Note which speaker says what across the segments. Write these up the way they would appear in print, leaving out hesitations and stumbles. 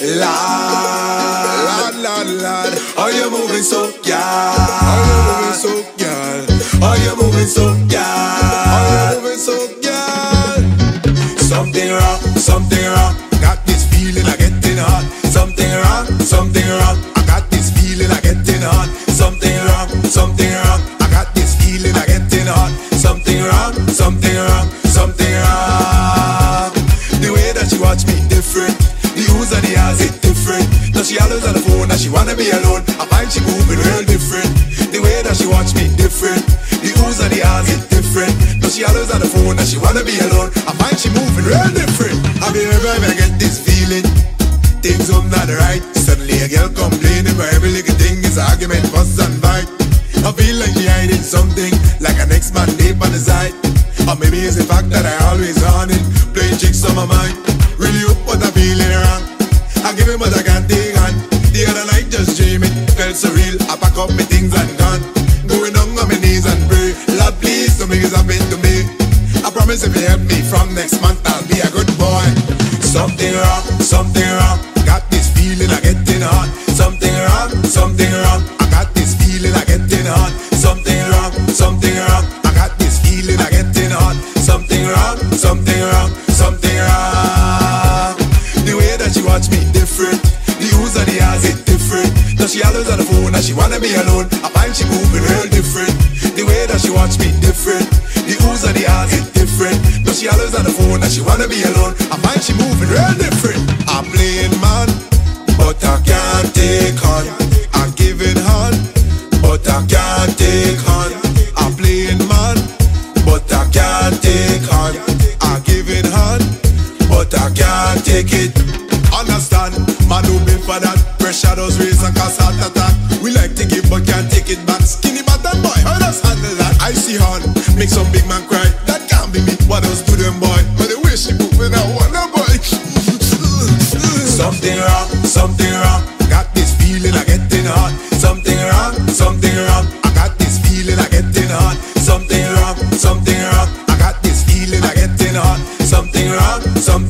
Speaker 1: Lord, how you moving so, girl? How you moving so, girl? How you moving so, girl? How you moving so, girl? Something wrong. Got this feeling I getting hot. Something wrong. I got this feeling I getting hot. Something wrong. I got this feeling I getting hot. Something wrong. The way that she watch me different. The use of the eyes it different. Now she always on the phone, now she wanna be alone. I find she moving real different. The way that she watch me different. The use of the eyes it different. Now she always on the phone, now she wanna be alone. I find she moving real different. Have you ever get this feeling? Things I'm not right. Suddenly a girl complaining, but every little thing is argument, fuss and fight. I feel like she hiding something, like an ex-man deep on the side. Or maybe it's the fact that I always on it, playing tricks on my mind. Really hope what I'm feeling wrong. I give it but I can't take on. The other night just dreaming, felt so real. I pack up my things and gone. Going down on my knees and pray, Lord please don't make this happen to me. I promise if you help me from next month I'll be a good boy. Something wrong. Got this feeling I getting hot. Something wrong. I got this feeling I getting hot. Something wrong. I got this feeling I getting hot. Something wrong. The way that she watch me different. The use of the eyes it different. Now she always on the phone, now she wanna be alone. I find she moving real different. The way that she watch me different. The use of the eyes it different. Now she always on the phone, now she wanna be alone. I find she moving real different. I'm playing man, but I can't take on. I'm giving hand, but I can't take on. I'm playing man, but I can't take on. I'm giving hand, but I can't take it. Understand, man who been for that. Pressure does raise and cause heart attack. We like to give but can't take it back. Skinny button boy, how does handle that? I see hand, make some big man cry. That can't be me, what else do them boy? But the way she moving, I wonder boy. Something wrong. Got this feeling I getting hot. Something wrong. I got this feeling I getting hot. Something wrong. I got this feeling I getting hot. Something wrong.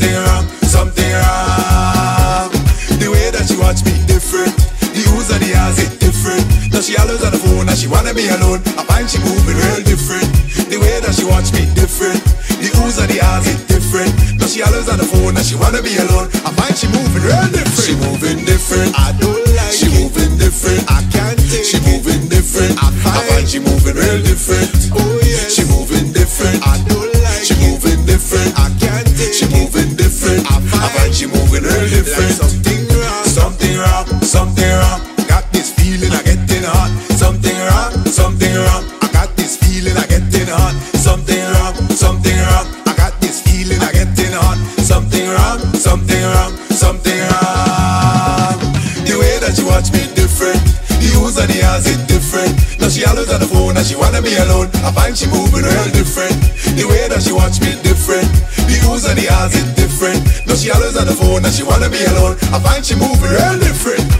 Speaker 1: The way that she watch me different. The use of the eyes it different. Now she always on the phone, now she wanna be alone. I find she moving real different. The way that she watch me different. The use of the eyes it different. Now she always on the phone, now she wanna be alone. I find she moving real different. She moving different. I don't like she moving different. I can't take she moving different. I find she moving real different. Oh yeah. She moving different. I don't like she moving different. I can't take she moving different. I find she moving real different. Like something wrong. Got this feeling I getting hot. Something wrong. I got this feeling I getting hot. Something wrong. I got this feeling I getting hot. Something wrong. The way that she watch me different. The use of the eyes it different. Now she always on the phone, now she wanna be alone. I find she moving real different. The way that she watch me different. The use of the eyes it different. Now she always on the phone, now she wanna be alone. I find she moving real different.